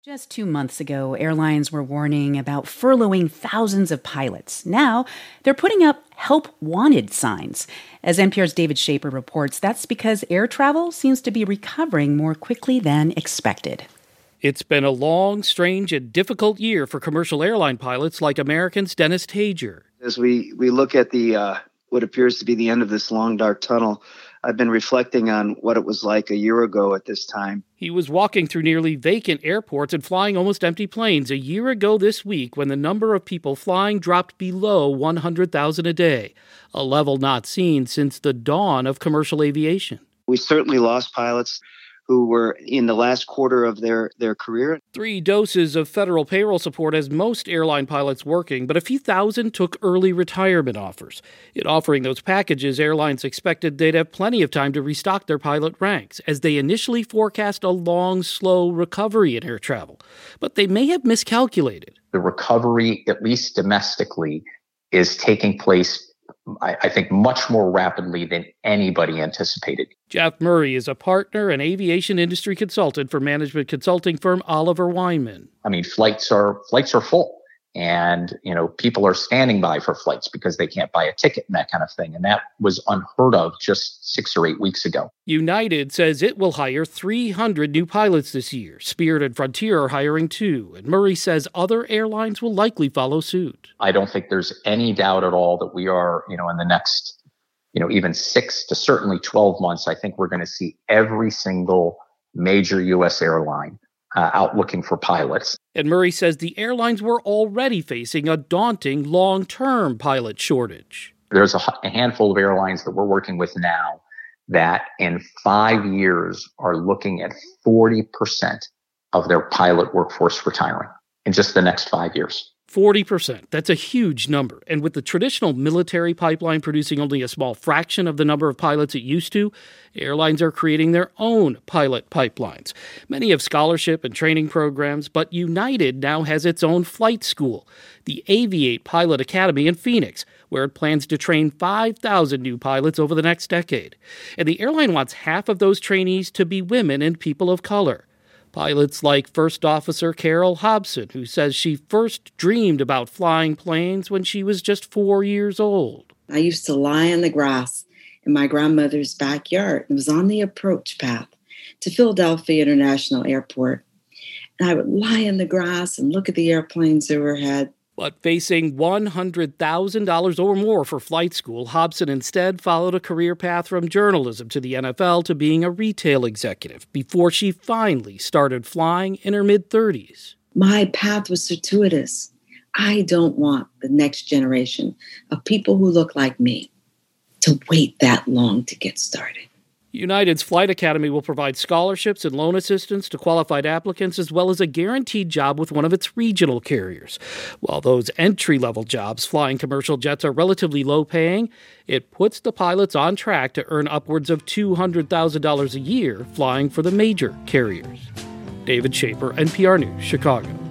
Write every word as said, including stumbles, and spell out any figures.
Just two months ago, airlines were warning about furloughing thousands of pilots. Now, they're putting up help wanted signs. As N P R's David Shaper reports, that's because air travel seems to be recovering more quickly than expected. It's been a long, strange, and difficult year for commercial airline pilots like American's Dennis Tager. As we, we look at the uh, what appears to be the end of this long, dark tunnel, I've been reflecting on what it was like a year ago at this time. He was walking through nearly vacant airports and flying almost empty planes a year ago this week when the number of people flying dropped below one hundred thousand a day, a level not seen since the dawn of commercial aviation. We certainly lost pilots who were in the last quarter of their, their career. Three doses of federal payroll support has most airline pilots working, but a few thousand took early retirement offers. In offering those packages, airlines expected they'd have plenty of time to restock their pilot ranks, as they initially forecast a long, slow recovery in air travel. But they may have miscalculated. The recovery, at least domestically, is taking place I, I think much more rapidly than anybody anticipated. Jeff Murray is a partner and aviation industry consultant for management consulting firm Oliver Wyman. I mean, flights are flights are full. And, you know, people are standing by for flights because they can't buy a ticket and that kind of thing. And that was unheard of just six or eight weeks ago. United says it will hire three hundred new pilots this year. Spirit and Frontier are hiring two. And Murray says other airlines will likely follow suit. I don't think there's any doubt at all that we are, you know, in the next, you know, even six to certainly twelve months, I think we're going to see every single major U S airline Uh, out looking for pilots. And Murray says the airlines were already facing a daunting long-term pilot shortage. There's a, a handful of airlines that we're working with now that in five years are looking at forty percent of their pilot workforce retiring in just the next five years. forty percent. That's a huge number. And with the traditional military pipeline producing only a small fraction of the number of pilots it used to, airlines are creating their own pilot pipelines. Many have scholarship and training programs, but United now has its own flight school, the Aviate Pilot Academy in Phoenix, where it plans to train five thousand new pilots over the next decade. And the airline wants half of those trainees to be women and people of color. Pilots like First Officer Carol Hobson, who says she first dreamed about flying planes when she was just four years old. I used to lie on the grass in my grandmother's backyard. It was on the approach path to Philadelphia International Airport. And I would lie in the grass and look at the airplanes overhead. But facing one hundred thousand dollars or more for flight school, Hobson instead followed a career path from journalism to the N F L to being a retail executive before she finally started flying in her mid-thirties. My path was circuitous. I don't want the next generation of people who look like me to wait that long to get started. United's Flight Academy will provide scholarships and loan assistance to qualified applicants, as well as a guaranteed job with one of its regional carriers. While those entry-level jobs flying commercial jets are relatively low-paying, it puts the pilots on track to earn upwards of two hundred thousand dollars a year flying for the major carriers. David Shaper, N P R News, Chicago.